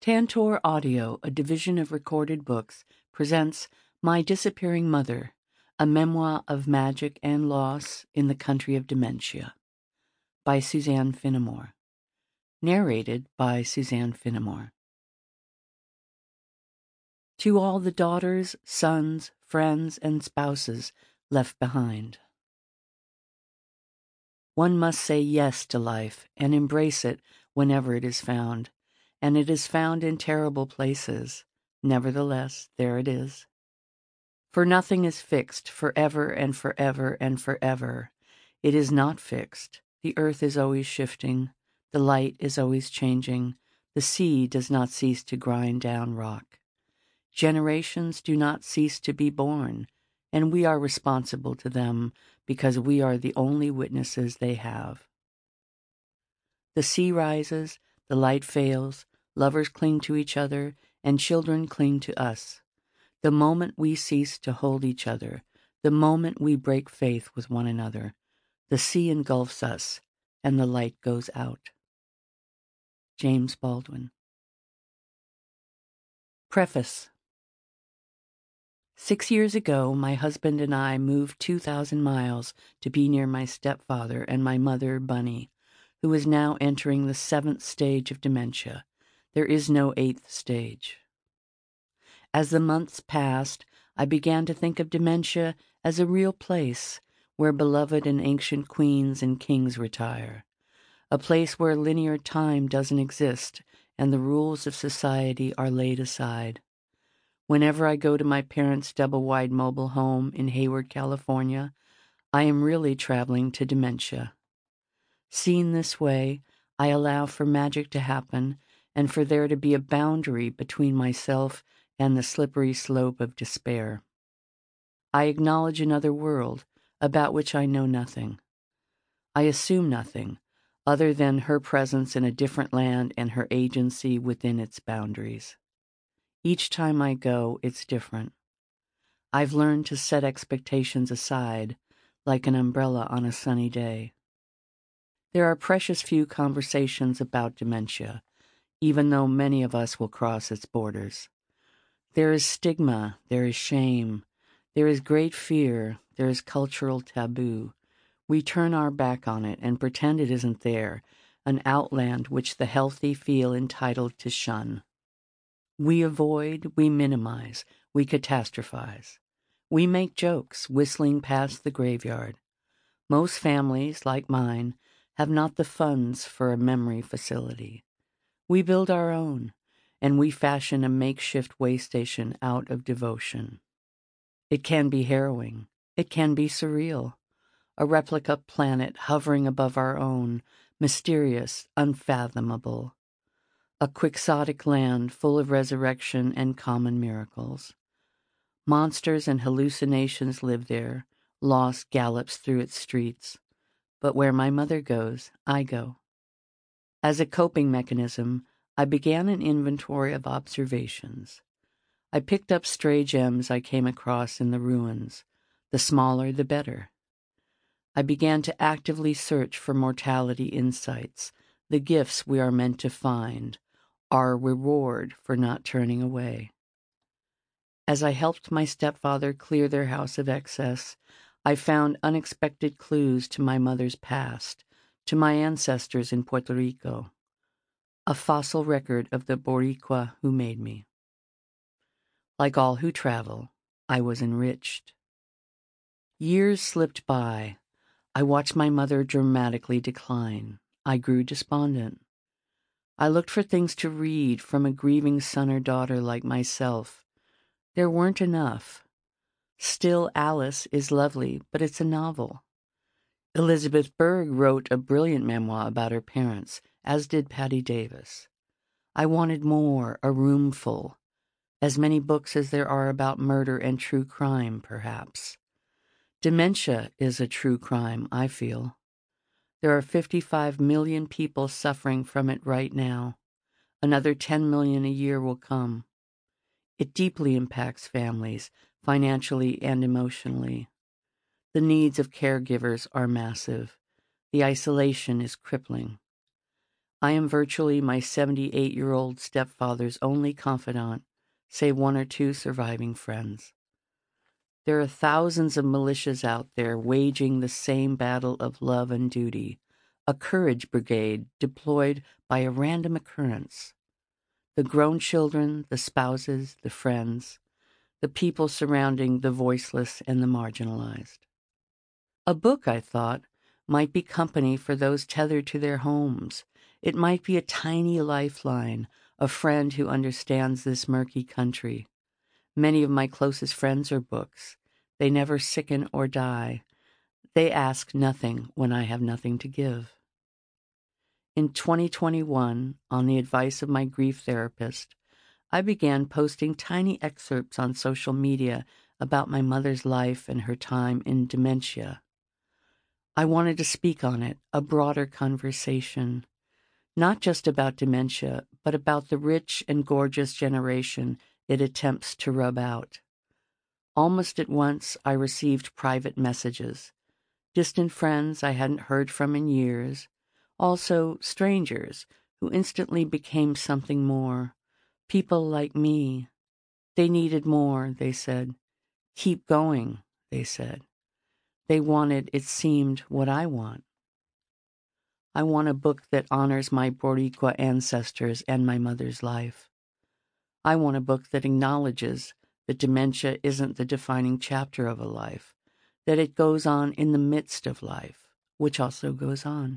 Tantor Audio, a division of Recorded Books, presents My Disappearing Mother, a memoir of magic and loss in the country of dementia, by Suzanne Finnemore. Narrated by Suzanne Finnemore. To all the daughters, sons, friends, and spouses left behind. One must say yes to life and embrace it whenever it is found, and it is found in terrible places. Nevertheless, there it is. For nothing is fixed forever and forever and forever. It is not fixed. The earth is always shifting. The light is always changing. The sea does not cease to grind down rock. Generations do not cease to be born, and we are responsible to them because we are the only witnesses they have. The sea rises, the light fails, lovers cling to each other, and children cling to us. The moment we cease to hold each other, the moment we break faith with one another, the sea engulfs us, and the light goes out. James Baldwin. Preface. 6 years ago, my husband and I moved 2,000 miles to be near my stepfather and my mother, Bunny, who is now entering the 7th stage of dementia. There is no 8th stage. As the months passed, I began to think of dementia as a real place where beloved and ancient queens and kings retire, a place where linear time doesn't exist and the rules of society are laid aside. Whenever I go to my parents' double-wide mobile home in Hayward, California, I am really traveling to dementia. Seen this way, I allow for magic to happen and for there to be a boundary between myself and the slippery slope of despair. I acknowledge another world about which I know nothing. I assume nothing other than her presence in a different land and her agency within its boundaries. Each time I go, it's different. I've learned to set expectations aside, like an umbrella on a sunny day. There are precious few conversations about dementia, even though many of us will cross its borders. There is stigma, there is shame, there is great fear, there is cultural taboo. We turn our back on it and pretend it isn't there, an outland which the healthy feel entitled to shun. We avoid, we minimize, we catastrophize. We make jokes, whistling past the graveyard. Most families, like mine, have not the funds for a memory facility. We build our own, and we fashion a makeshift way station out of devotion. It can be harrowing. It can be surreal. A replica planet hovering above our own, mysterious, unfathomable. A quixotic land full of resurrection and common miracles. Monsters and hallucinations live there. Loss gallops through its streets. But where my mother goes, I go. As a coping mechanism, I began an inventory of observations. I picked up stray gems I came across in the ruins. The smaller, the better. I began to actively search for mortality insights, the gifts we are meant to find, our reward for not turning away. As I helped my stepfather clear their house of excess, I found unexpected clues to my mother's past, to my ancestors in Puerto Rico, a fossil record of the Boricua who made me. Like all who travel, I was enriched. Years slipped by. I watched my mother dramatically decline. I grew despondent. I looked for things to read from a grieving son or daughter like myself. There weren't enough. Still Alice is lovely, but it's a novel. Elizabeth Berg wrote a brilliant memoir about her parents, as did Patty Davis. I wanted more, a room full. As many books as there are about murder and true crime, perhaps. Dementia is a true crime, I feel. There are 55 million people suffering from it right now. Another 10 million a year will come. It deeply impacts families, financially and emotionally. The needs of caregivers are massive. The isolation is crippling. I am virtually my 78-year-old stepfather's only confidant, save one or two surviving friends. There are thousands of militias out there waging the same battle of love and duty, a courage brigade deployed by a random occurrence. The grown children, the spouses, the friends, the people surrounding the voiceless and the marginalized. A book, I thought, might be company for those tethered to their homes. It might be a tiny lifeline, a friend who understands this murky country. Many of my closest friends are books. They never sicken or die. They ask nothing when I have nothing to give. In 2021, on the advice of my grief therapist, I began posting tiny excerpts on social media about my mother's life and her time in dementia. I wanted to speak on it, a broader conversation, not just about dementia, but about the rich and gorgeous generation it attempts to rub out. Almost at once, I received private messages. Distant friends I hadn't heard from in years. Also, strangers who instantly became something more. People like me. They needed more, they said. Keep going, they said. They wanted, it seemed, what I want. I want a book that honors my Boricua ancestors and my mother's life. I want a book that acknowledges that dementia isn't the defining chapter of a life, that it goes on in the midst of life, which also goes on.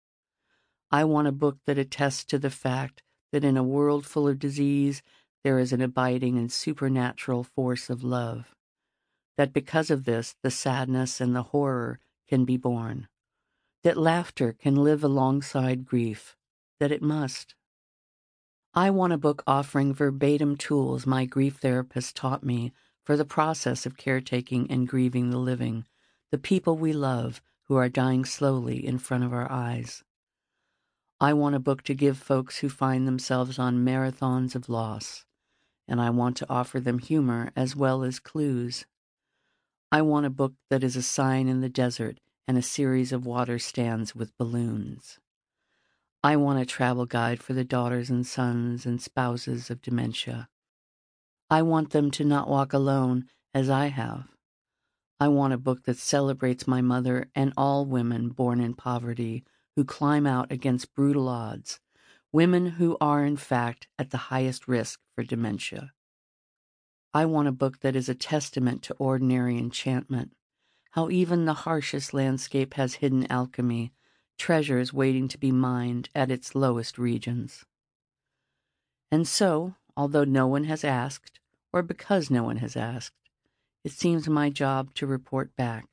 I want a book that attests to the fact that in a world full of disease, there is an abiding and supernatural force of love, that because of this, the sadness and the horror can be borne, that laughter can live alongside grief, that it must. I want a book offering verbatim tools my grief therapist taught me for the process of caretaking and grieving the living, the people we love who are dying slowly in front of our eyes. I want a book to give folks who find themselves on marathons of loss, and I want to offer them humor as well as clues. I want a book that is a sign in the desert and a series of water stands with balloons. I want a travel guide for the daughters and sons and spouses of dementia. I want them to not walk alone as I have. I want a book that celebrates my mother and all women born in poverty who climb out against brutal odds, women who are in fact at the highest risk for dementia. I want a book that is a testament to ordinary enchantment, how even the harshest landscape has hidden alchemy, treasures waiting to be mined at its lowest regions. And so, although no one has asked, or because no one has asked, it seems my job to report back.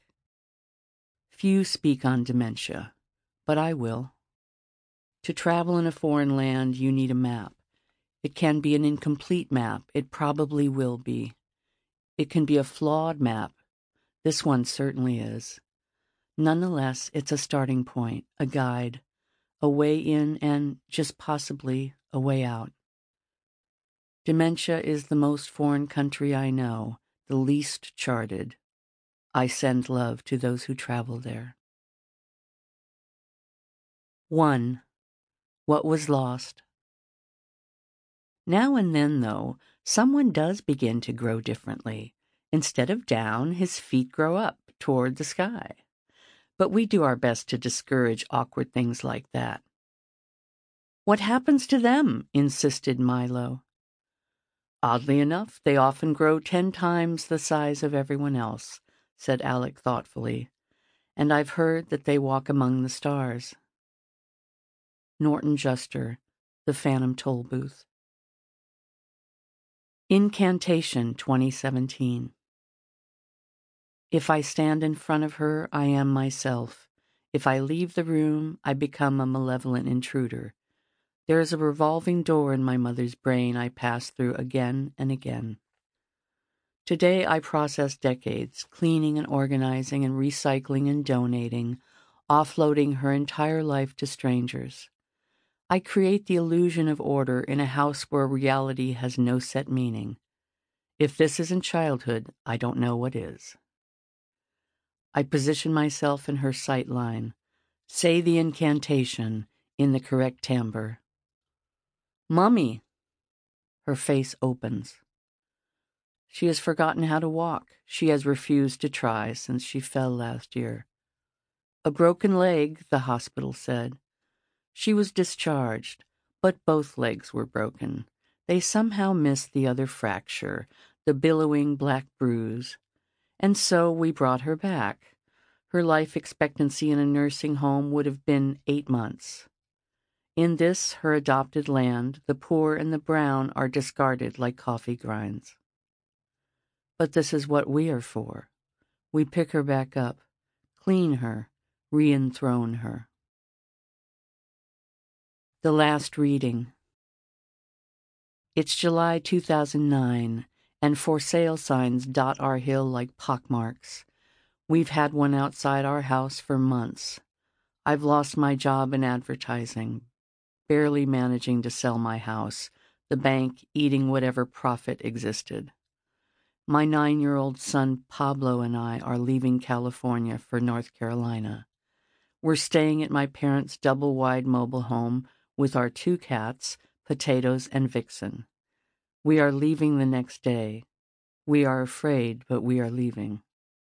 Few speak on dementia, but I will. To travel in a foreign land, you need a map. It can be an incomplete map. It probably will be. It can be a flawed map. This one certainly is. Nonetheless, it's a starting point, a guide, a way in and, just possibly, a way out. Dementia is the most foreign country I know, the least charted. I send love to those who travel there. 1. What was lost? Now and then, though, someone does begin to grow differently. Instead of down, his feet grow up toward the sky. But we do our best to discourage awkward things like that. What happens to them? Insisted Milo. Oddly enough, they often grow 10 times the size of everyone else, said Alec thoughtfully, and I've heard that they walk among the stars. Norton Juster, The Phantom Toll Booth. Incantation 2017. If I stand in front of her, I am myself. If I leave the room, I become a malevolent intruder. There is a revolving door in my mother's brain I pass through again and again. Today I process decades, cleaning and organizing and recycling and donating, offloading her entire life to strangers. I create the illusion of order in a house where reality has no set meaning. If this isn't childhood, I don't know what is. I position myself in her sight line, say the incantation, in the correct timbre. "Mummy!" Her face opens. She has forgotten how to walk. She has refused to try since she fell last year. "A broken leg," the hospital said. She was discharged, but both legs were broken. They somehow missed the other fracture, the billowing black bruise. And so we brought her back. Her life expectancy in a nursing home would have been 8 months. In this, her adopted land, the poor and the brown are discarded like coffee grinds. But this is what we are for. We pick her back up, clean her, re-enthrone her. The last reading. It's July 2009, and for sale signs dot our hill like pockmarks. We've had one outside our house for months. I've lost my job in advertising, barely managing to sell my house, the bank eating whatever profit existed. My 9-year-old son Pablo and I are leaving California for North Carolina. We're staying at my parents' double-wide mobile home with our 2 cats, Potatoes and Vixen. We are leaving the next day. We are afraid, but we are leaving.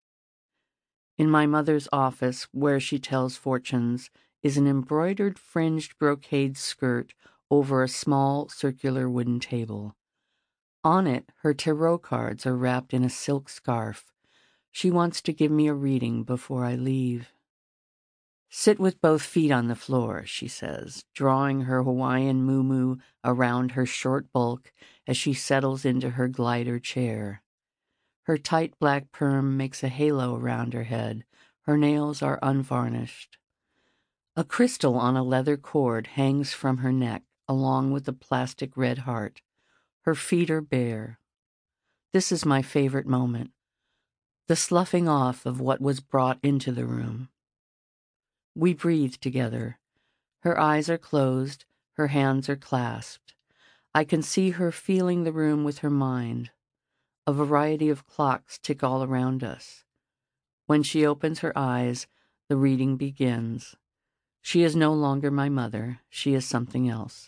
In my mother's office, where she tells fortunes, is an embroidered fringed brocade skirt over a small circular wooden table. On it, her tarot cards are wrapped in a silk scarf. She wants to give me a reading before I leave. "Sit with both feet on the floor," she says, drawing her Hawaiian muumuu around her short bulk as she settles into her glider chair. Her tight black perm makes a halo around her head. Her nails are unvarnished. A crystal on a leather cord hangs from her neck, along with a plastic red heart. Her feet are bare. This is my favorite moment, the sloughing off of what was brought into the room. We breathe together. Her eyes are closed, her hands are clasped. I can see her feeling the room with her mind. A variety of clocks tick all around us. When she opens her eyes, the reading begins. She is no longer my mother. She is something else.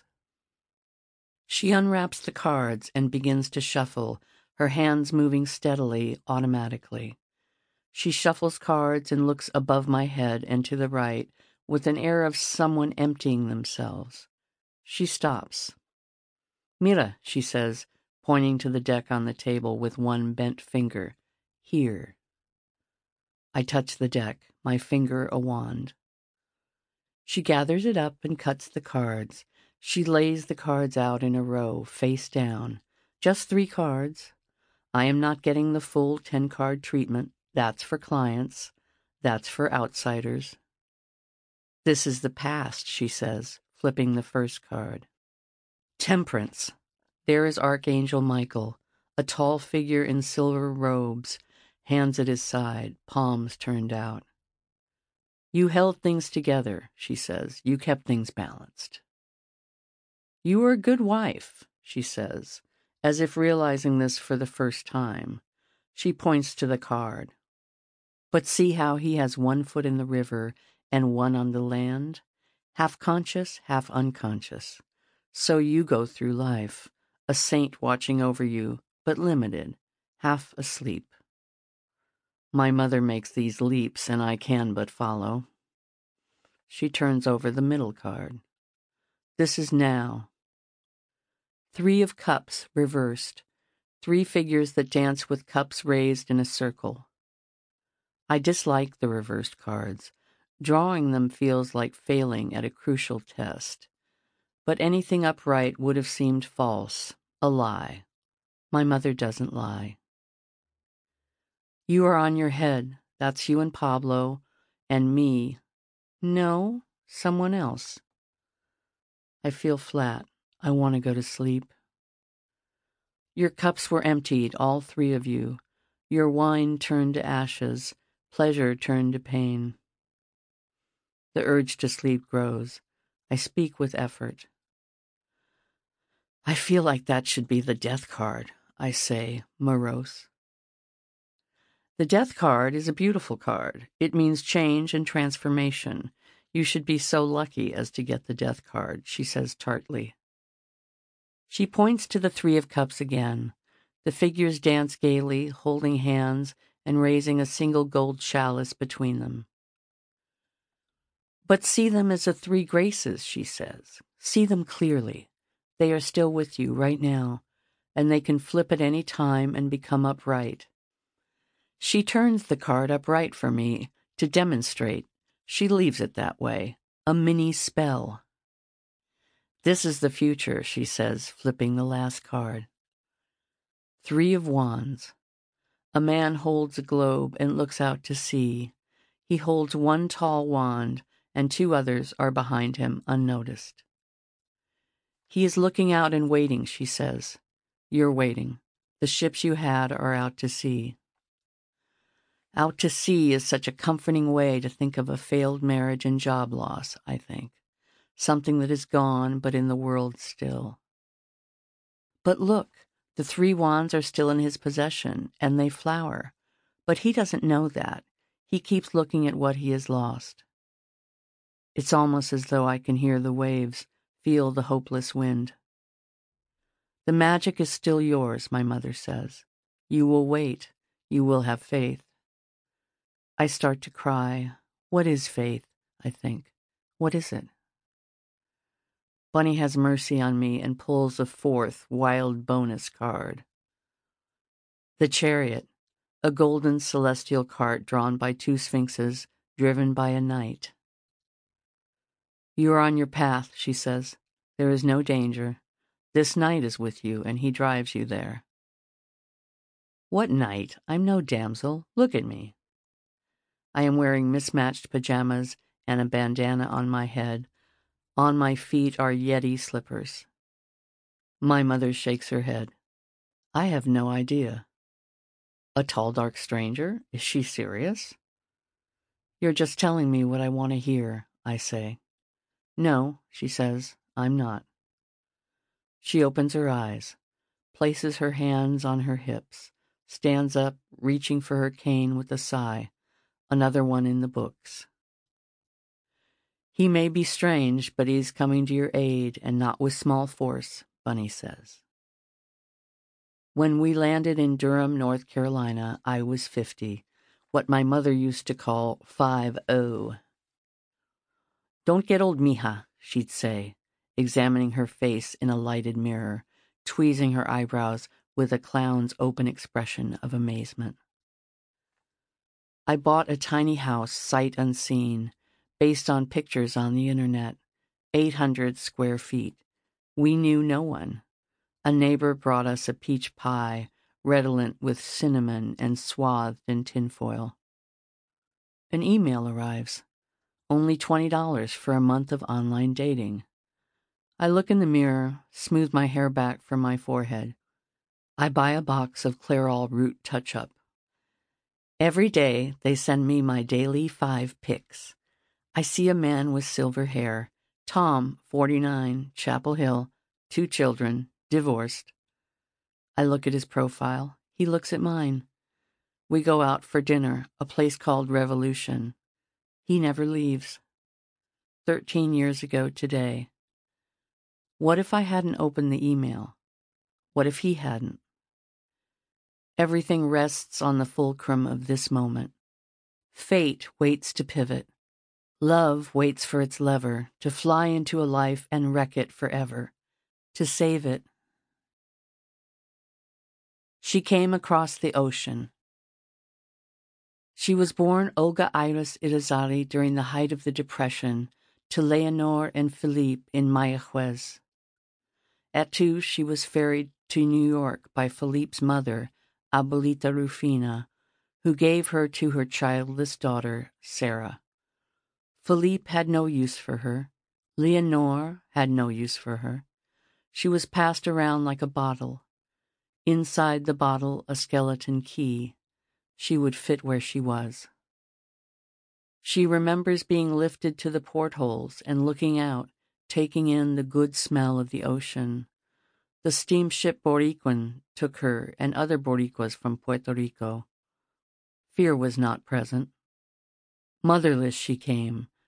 She unwraps the cards and begins to shuffle, her hands moving steadily, automatically. She shuffles cards and looks above my head and to the right with an air of someone emptying themselves. She stops. "Mira," she says, pointing to the deck on the table with one bent finger. "Here." I touch the deck, my finger a wand. She gathers it up and cuts the cards. She lays the cards out in a row, face down. Just 3 cards. I am not getting the full 10-card treatment. That's for clients. That's for outsiders. "This is the past," she says, flipping the first card. Temperance. There is Archangel Michael, a tall figure in silver robes, hands at his side, palms turned out. "You held things together," she says. "You kept things balanced." "You were a good wife," she says, as if realizing this for the first time. She points to the card. "But see how he has one foot in the river and one on the land? Half conscious, half unconscious. So you go through life, a saint watching over you, but limited, half asleep." My mother makes these leaps, and I can but follow. She turns over the middle card. This is now. 3 of cups reversed, 3 figures that dance with cups raised in a circle. I dislike the reversed cards. Drawing them feels like failing at a crucial test. But anything upright would have seemed false, a lie. My mother doesn't lie. "You are on your head. That's you and Pablo, and me. No, someone else." I feel flat. I want to go to sleep. "Your cups were emptied, all 3 of you. Your wine turned to ashes, pleasure turned to pain." The urge to sleep grows. I speak with effort. "I feel like that should be the death card," I say, morose. The death card is a beautiful card. It means change and transformation. You should be so lucky as to get the death card, she says tartly. She points to the Three of Cups again. The figures dance gaily, holding hands and raising a single gold chalice between them. But see them as the Three Graces, she says. See them clearly. They are still with you right now, and they can flip at any time and become upright. She turns the card upright for me to demonstrate. She leaves it that way, a mini spell. This is the future, she says, flipping the last card. Three of Wands. A man holds a globe and looks out to sea. He holds one tall wand, and two others are behind him, unnoticed. He is looking out and waiting, she says. You're waiting. The ships you had are out to sea. Out to sea is such a comforting way to think of a failed marriage and job loss, I think. Something that is gone, but in the world still. But look, the three wands are still in his possession, and they flower. But he doesn't know that. He keeps looking at what he has lost. It's almost as though I can hear the waves, feel the hopeless wind. The magic is still yours, my mother says. You will wait. You will have faith. I start to cry. What is faith? I think. What is it? Bunny has mercy on me and pulls a fourth wild bonus card. The Chariot, a golden celestial cart drawn by two sphinxes, driven by a knight. You are on your path, she says. There is no danger. This knight is with you, and he drives you there. What knight? I'm no damsel. Look at me. I am wearing mismatched pajamas and a bandana on my head. On my feet are Yeti slippers. My mother shakes her head. I have no idea. A tall, dark stranger? Is she serious? You're just telling me what I want to hear, I say. No, she says, I'm not. She opens her eyes, places her hands on her hips, stands up, reaching for her cane with a sigh, another one in the books. He may be strange, but he's coming to your aid, and not with small force, Bunny says. When we landed in Durham, North Carolina, I was 50, what my mother used to call 50. Don't get old, mija, she'd say, examining her face in a lighted mirror, tweezing her eyebrows with a clown's open expression of amazement. I bought a tiny house, sight unseen, based on pictures on the internet, 800 square feet. We knew no one. A neighbor brought us a peach pie, redolent with cinnamon and swathed in tinfoil. An email arrives. Only $20 for a month of online dating. I look in the mirror, smooth my hair back from my forehead. I buy a box of Clairol Root Touch-Up. Every day, they send me my daily 5 pics. I see a man with silver hair, Tom, 49, Chapel Hill, 2 children, divorced. I look at his profile. He looks at mine. We go out for dinner, a place called Revolution. He never leaves. 13 years ago today. What if I hadn't opened the email? What if he hadn't? Everything rests on the fulcrum of this moment. Fate waits to pivot. Love waits for its lever to fly into a life and wreck it forever, to save it. She came across the ocean. She was born Olga Iris Irizarry during the height of the Depression to Leonor and Philippe in Mayajuez. At 2, she was ferried to New York by Philippe's mother, Abuelita Rufina, who gave her to her childless daughter, Sarah. Philippe had no use for her. Leonor had no use for her. She was passed around like a bottle. Inside the bottle, a skeleton key. She would fit where she was. She remembers being lifted to the portholes and looking out, taking in the good smell of the ocean. The steamship Boricuan took her and other Boricuas from Puerto Rico. Fear was not present. Motherless she came,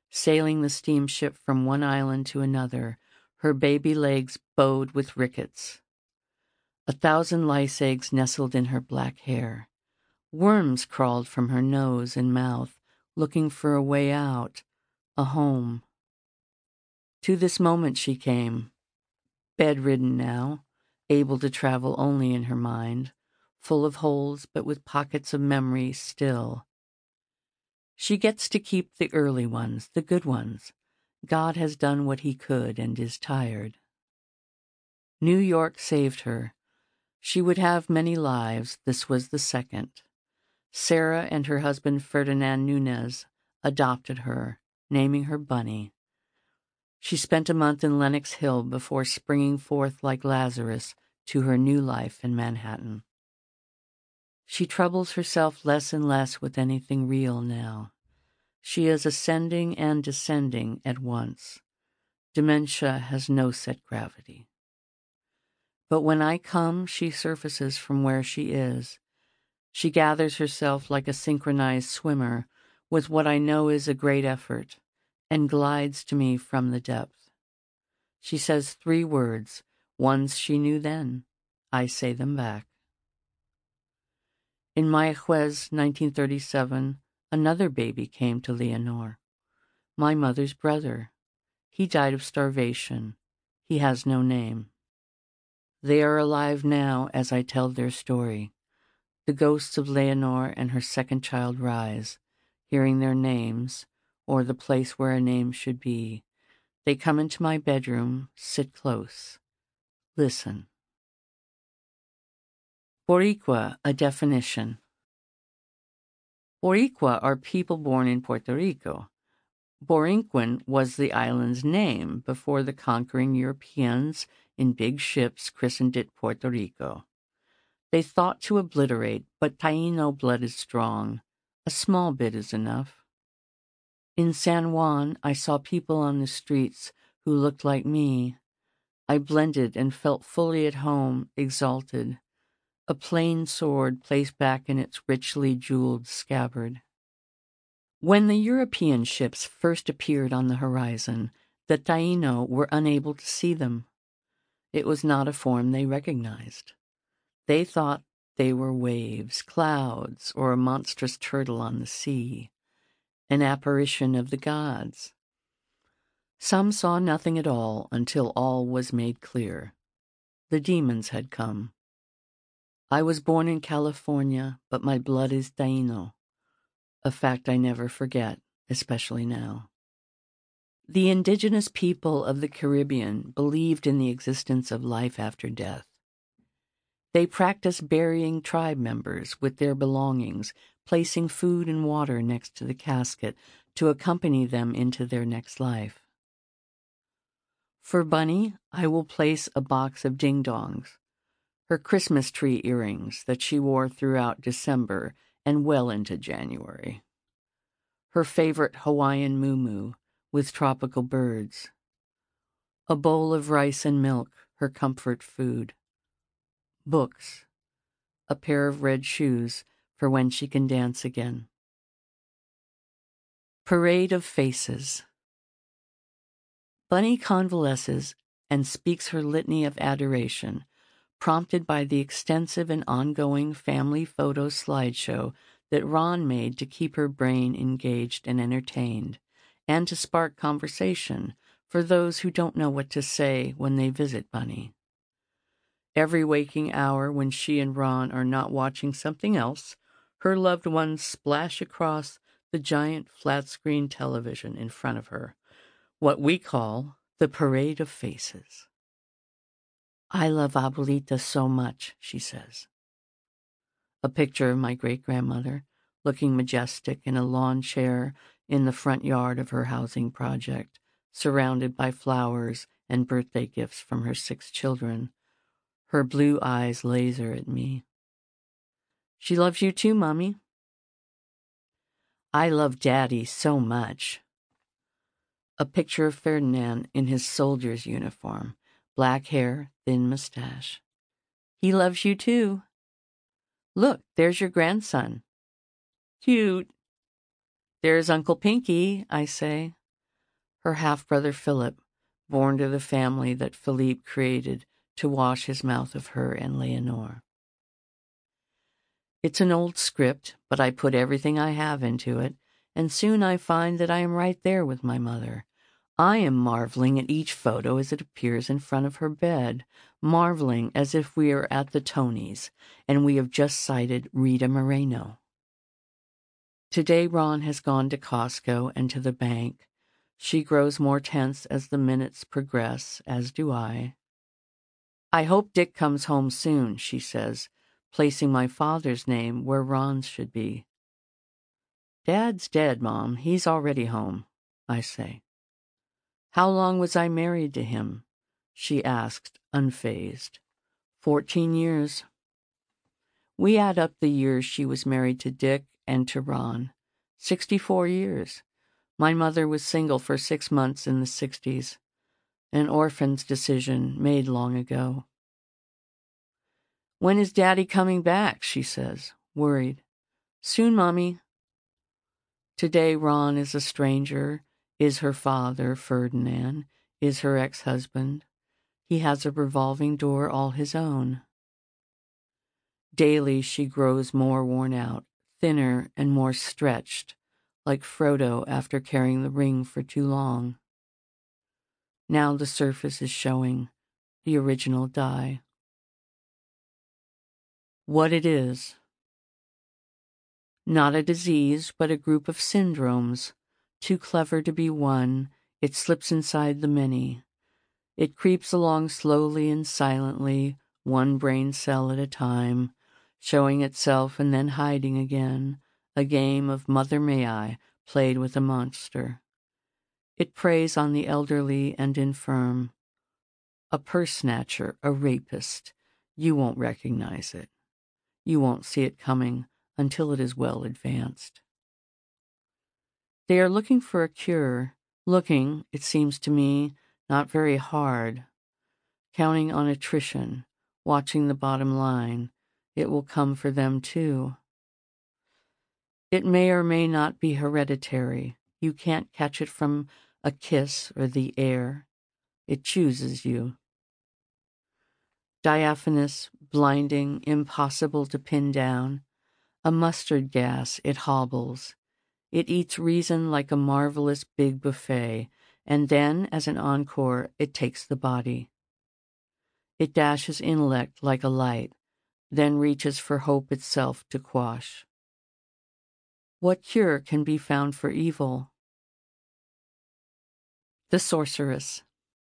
sailing the steamship from one island to another, her baby legs bowed with rickets. 1,000 lice eggs nestled in her black hair. Worms crawled from her nose and mouth, looking for a way out, a home. To this moment she came, bedridden now, able to travel only in her mind, full of holes but with pockets of memory still. She gets to keep the early ones, the good ones. God has done what he could and is tired. New York saved her. She would have many lives. This was the second. Sarah and her husband Ferdinand Nunez adopted her, naming her Bunny. She spent a month in Lenox Hill before springing forth like Lazarus to her new life in Manhattan. She troubles herself less and less with anything real now. She is ascending and descending at once. Dementia has no set gravity. But when I come, she surfaces from where she is. She gathers herself like a synchronized swimmer with what I know is a great effort and glides to me from the depth. She says 3 words, ones she knew then. I say them back. In Mayajuez, 1937, another baby came to Leonor. My mother's brother. He died of starvation. He has no name. They are alive now as I tell their story. The ghosts of Leonor and her second child rise, hearing their names, or the place where a name should be. They come into my bedroom, sit close. Listen. Boricua, a definition. Boricua are people born in Puerto Rico. Borinquen was the island's name before the conquering Europeans in big ships christened it Puerto Rico. They thought to obliterate, but Taino blood is strong. A small bit is enough. In San Juan, I saw people on the streets who looked like me. I blended and felt fully at home, exalted. A plain sword placed back in its richly jeweled scabbard. When the European ships first appeared on the horizon, the Taino were unable to see them. It was not a form they recognized. They thought they were waves, clouds, or a monstrous turtle on the sea, an apparition of the gods. Some saw nothing at all until all was made clear. The demons had come. I was born in California, but my blood is Taino, a fact I never forget, especially now. The indigenous people of the Caribbean believed in the existence of life after death. They practiced burying tribe members with their belongings, placing food and water next to the casket to accompany them into their next life. For Bunny, I will place a box of ding-dongs, her Christmas tree earrings that she wore throughout December and well into January. Her favorite Hawaiian muumuu with tropical birds. A bowl of rice and milk, her comfort food. Books. A pair of red shoes for when she can dance again. Parade of Faces. Bunny convalesces and speaks her litany of adoration, prompted by the extensive and ongoing family photo slideshow that Ron made to keep her brain engaged and entertained, and to spark conversation for those who don't know what to say when they visit Bunny. Every waking hour when she and Ron are not watching something else, her loved ones splash across the giant flat-screen television in front of her, what we call the Parade of Faces. I love Abuelita so much, she says. A picture of my great-grandmother, looking majestic in a lawn chair in the front yard of her housing project, surrounded by flowers and birthday gifts from her 6 children. Her blue eyes laser at me. She loves you too, Mommy. I love Daddy so much. A picture of Ferdinand in his soldier's uniform, black hair, thin mustache. He loves you too. Look, there's your grandson. Cute. There's Uncle Pinky, I say. her half-brother Philip, born to the family that Philippe created to wash his mouth of her and Leonore. It's an old script, but I put everything I have into it, and soon I find that I am right there with my mother. I am marveling at each photo as it appears in front of her bed, marveling as if we are at the Tonys, and we have just sighted Rita Moreno. Today Ron has gone to Costco and to the bank. She grows more tense as the minutes progress, as do I. I hope Dick comes home soon, she says, placing my father's name where Ron's should be. Dad's dead, Mom. He's already home, I say. How long was I married to him? She asked, unfazed. 14 years. We add up the years she was married to Dick and to Ron. 64 years. My mother was single for 6 months in the 60s. An orphan's decision made long ago. When is Daddy coming back? She says, worried. Soon, Mommy. Today Ron is a stranger, is her father, Ferdinand, is her ex-husband. He has a revolving door all his own. Daily she grows more worn out, thinner and more stretched, like Frodo after carrying the ring for too long. Now the surface is showing, the original dye. What it is. Not a disease, but a group of syndromes. Too clever to be one, it slips inside the many. It creeps along slowly and silently, one brain cell at a time, showing itself and then hiding again, a game of Mother May I played with a monster. It preys on the elderly and infirm. A purse snatcher, a rapist. You won't recognize it. You won't see it coming until it is well advanced. They are looking for a cure, looking, it seems to me, not very hard, counting on attrition, watching the bottom line. It will come for them too. It may or may not be hereditary. You can't catch it from a kiss or the air. It chooses you. Diaphanous, blinding, impossible to pin down. A mustard gas, it hobbles. It eats reason like a marvelous big buffet, and then, as an encore, it takes the body. It dashes intellect like a light, then reaches for hope itself to quash. What cure can be found for evil? The Sorceress.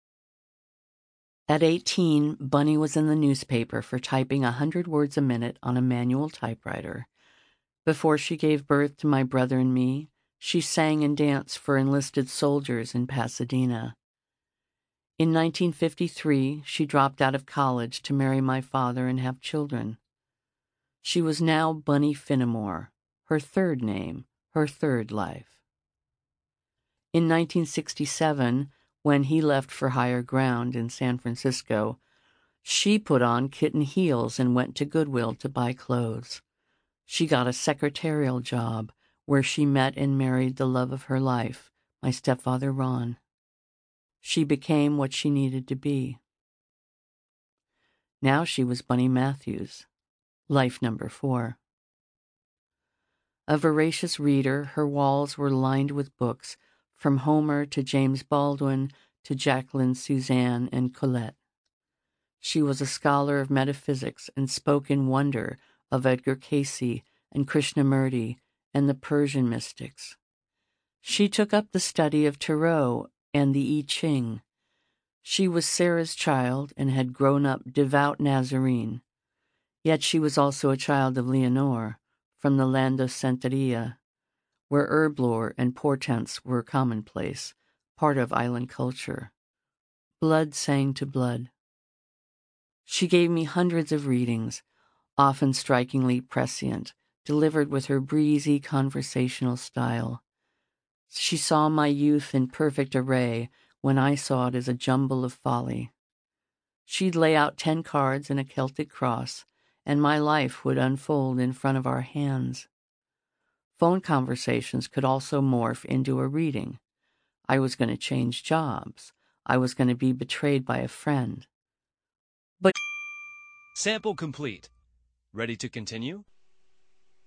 At 18, Bunny was in the newspaper for typing 100 words a minute on a manual typewriter. Before she gave birth to my brother and me, she sang and danced for enlisted soldiers in Pasadena. In 1953, she dropped out of college to marry my father and have children. She was now Bunny Finnemore, her third name, her third life. In 1967, when he left for higher ground in San Francisco, she put on kitten heels and went to Goodwill to buy clothes. She got a secretarial job where she met and married the love of her life, my stepfather Ron. She became what she needed to be. Now she was Bunny Matthews, life number 4. A voracious reader, her walls were lined with books, from Homer to James Baldwin to Jacqueline Suzanne and Colette. She was a scholar of metaphysics and spoke in wonder of Edgar Cayce and Krishnamurti and the Persian mystics. She took up the study of Tarot and the I Ching. She was Sarah's child and had grown up devout Nazarene. Yet she was also a child of Leonore, from the land of Santeria, where herb lore and portents were commonplace, part of island culture. Blood sang to blood. She gave me hundreds of readings, often strikingly prescient, delivered with her breezy conversational style. She saw my youth in perfect array when I saw it as a jumble of folly. She'd lay out 10 cards and a Celtic cross, and my life would unfold in front of our hands. Phone conversations could also morph into a reading. I was going to change jobs. I was going to be betrayed by a friend. But Sample complete. Ready to continue?